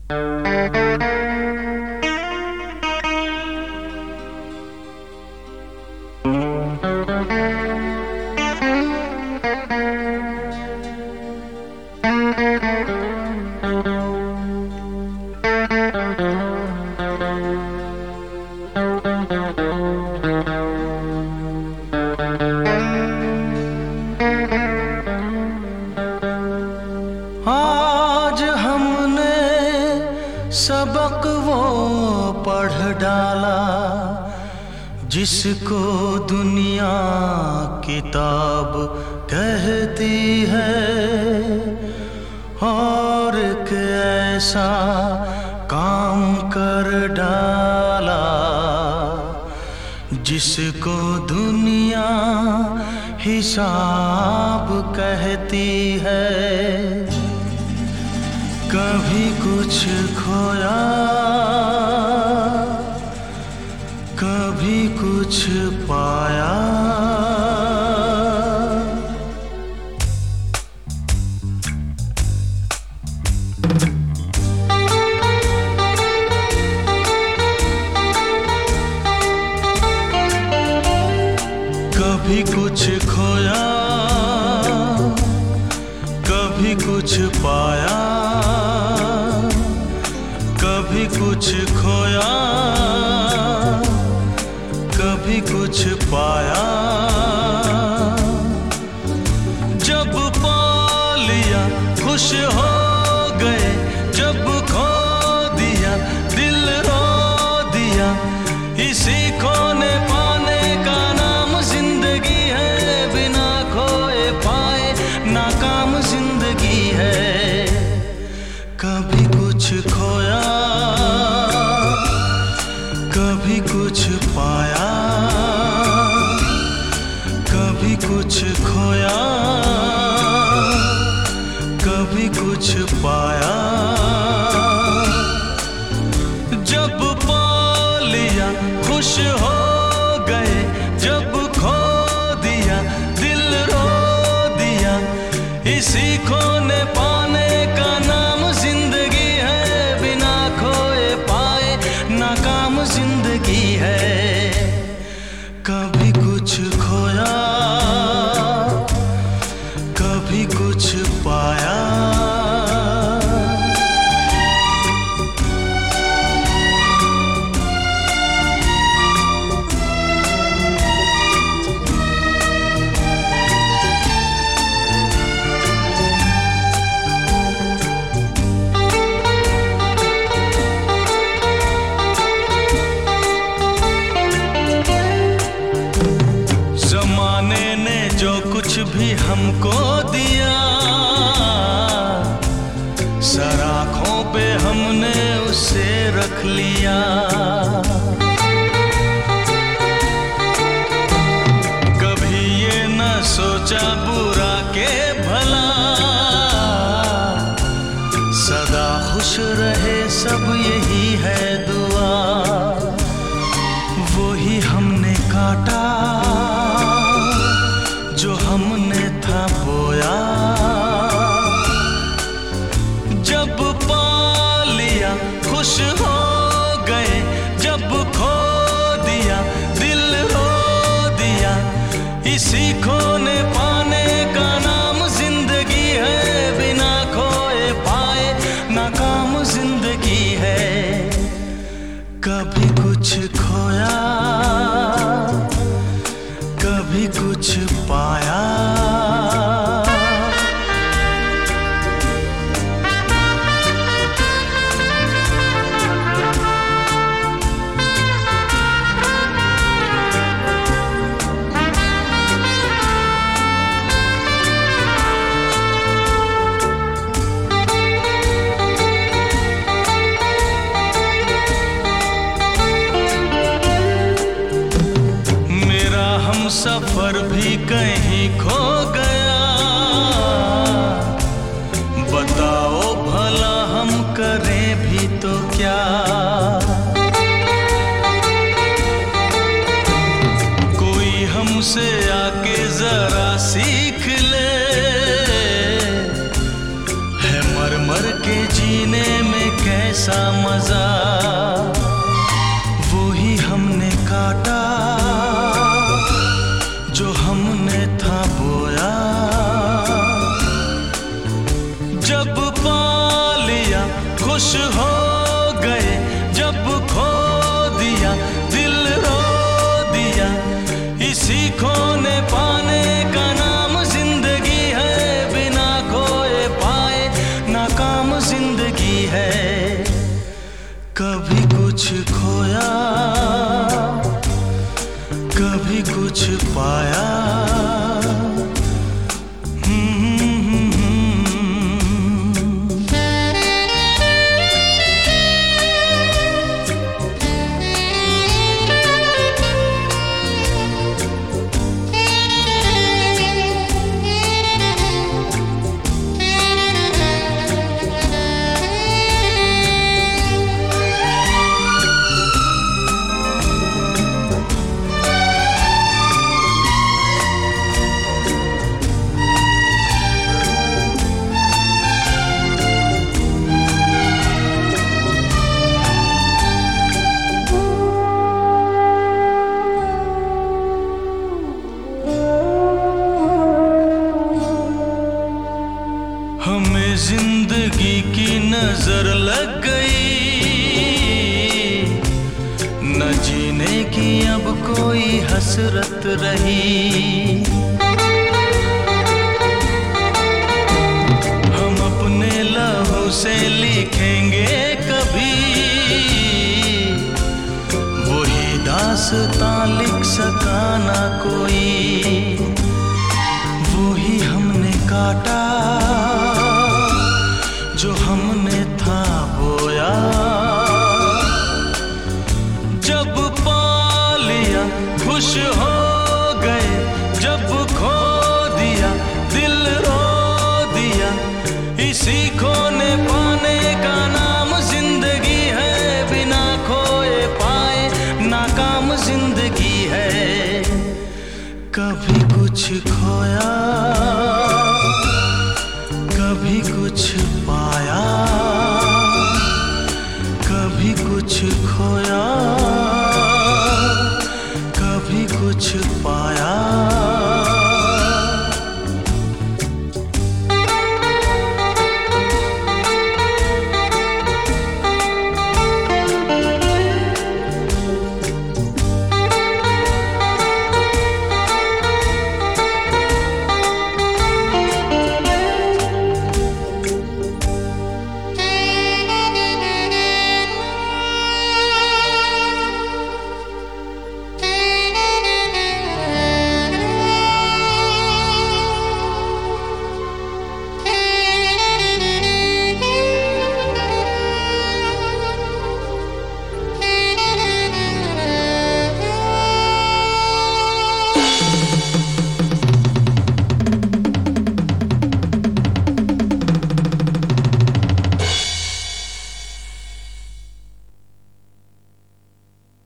आज हमने सबक वो पढ़ डाला जिसको दुनिया किताब कहती है, और एक ऐसा काम कर डाला जिसको दुनिया हिसाब कहती है। कभी कुछ खोया, कभी कुछ पाया, कभी कुछ खोया, कभी कुछ पाया, कभी कुछ खोया, कभी कुछ पाया। जब पा लिया खुश हो गए, जब खो दिया दिल रो दिया। इसी खोने पाने का नाम जिंदगी है, बिना खोए पाए नाकाम जिंदगी है। कभी कुछ खोया, कभी कुछ पाया, कभी कुछ खोया, कभी कुछ पाया। जब पा लिया खुश हो गए, जब खो दिया दिल रो दिया। इसी खोने पाने का नाम जिंदगी है, बिना खोए पाए नाकाम जिंदगी है। कभी कुछ खोया, कभी कुछ पाया। ज़माने ने जो कुछ भी हमको दिया, सराखों पे हमने उसे रख लिया। कभी ये न सोचा बुरा के भला, सदा खुश रहे सब यही है दुआ। वो ही हमने काटा जो हमने था बोया। जब पा लिया खुश हो गए, जब खो दिया दिल रो दिया। इसी खोने पाने का नाम जिंदगी है, बिना खोए पाए नाकाम जिंदगी है। कभी कुछ खोया, कभी कुछ पाया। सफर भी कहीं खो गया, बताओ भला हम करें भी तो क्या। कोई हमसे आके जरा सीख ले, है मर मर के जीने में कैसे जैसा मजा वो ही हमने काटा जो हमने था बोया। जब पा लिया खुश हो गए, जब खो दिया दिल रो दिया। इसी खोने पाने का नाम जिंदगी है, बिना खोए पाए नाकाम जिंदगी है। कभी कुछ खोया कभी कुछ पाया। हमें जिंदगी की नजर लग गई, न जीने की अब कोई हसरत रही। हम अपने लहू से लिखे